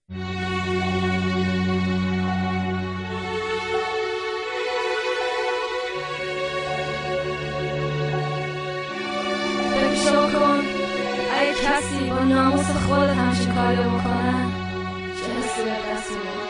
کسی با ناموس خود همچین کاری بکنن چه حسی به دست میاد.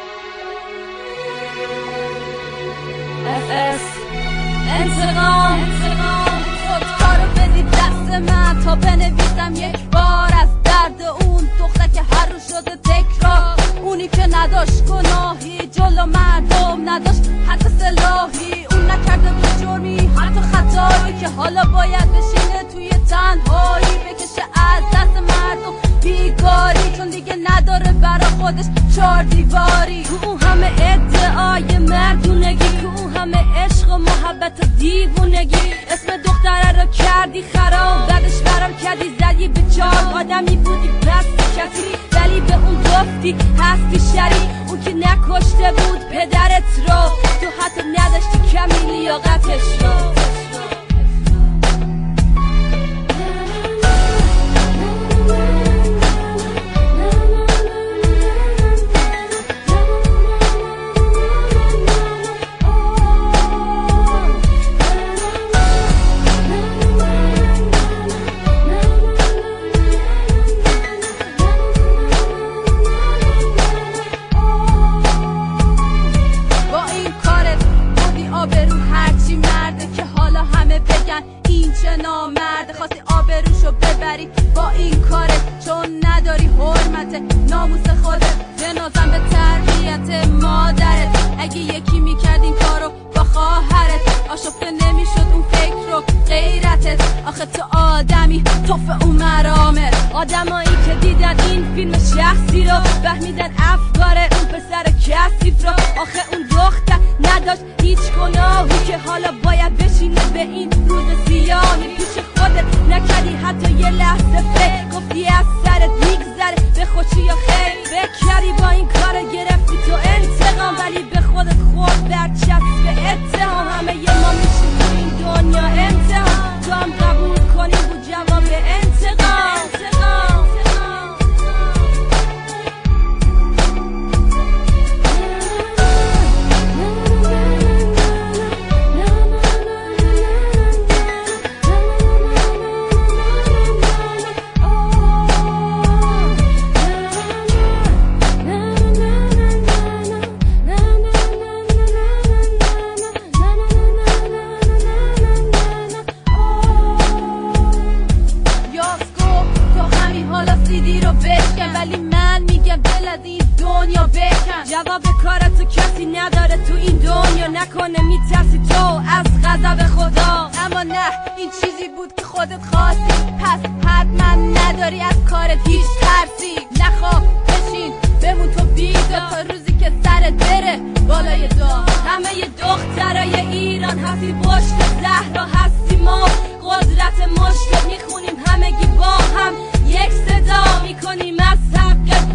FS انتقام خودکارو بدید دست من تا بنویسم یک بار از درد اون دختر که هر روز شده تکرار. اونی که نداشت گناهی جلو مردم نداشت حتی سلاحی. اون نکرده بود جرمی حتی خطایی که حالا باید بشینه توی تنهایی بکشه از دست مردم بیگاری چون دیگه نداره برا خودش 4 دیواری. اون همه ادعای مردونگی که اون همه عشق و محبت و دیوونگی اسم دختره رو کردی خراب بعدش برام کردی زدی به چار. آدمی بودی پس کسی ولی به اون گفتی هستی شری. اون که نکشته بود پدرت رو تو حتی نداشتی کمی لیاقتش رو. خواستی آبروشو ببری با این کارت چون نداری حرمت ناموس خودت. جنازم به تربیت مادرت اگه یکی میکرد این کارو با خواهرت آشفته نمیشد اون فکر رو غیرتت. آخه تو آدمی توف اون مرامت. آدمایی که دیدن این فیلم شخصی رو فهمیدن افکار اون پسر کثیف رو. آخه اون دختر نداشت هیچ گناهی که حالا باید بشینه به این روز سیاهی پیش خودت. نکردی حتی یه لحظه فکر گفتی از سرت میگذره به خوشی یا خیر. بکردی با این کار گرفتی تو انتقام ولی به خودت خورد برچسب به اتهام. همه یه ما میشیم تو این دنیا امتحان تو هم قبول کنی بود جواب انتقام. جواب کارتو کسی نداره تو این دنیا نکنه میترسی تو از غضب خدا. اما نه این چیزی بود که خودت خواستی پس حتما نداری از کارت هیچ ترسی. نخواه بشین بمون تو بیدار تا روزی که سرت بره بالای دار. همه دخترای ایران هستی پشت زهرا هستی ما قدرت مشکل میخونیم همگی با هم یک صدا میکنیم از حق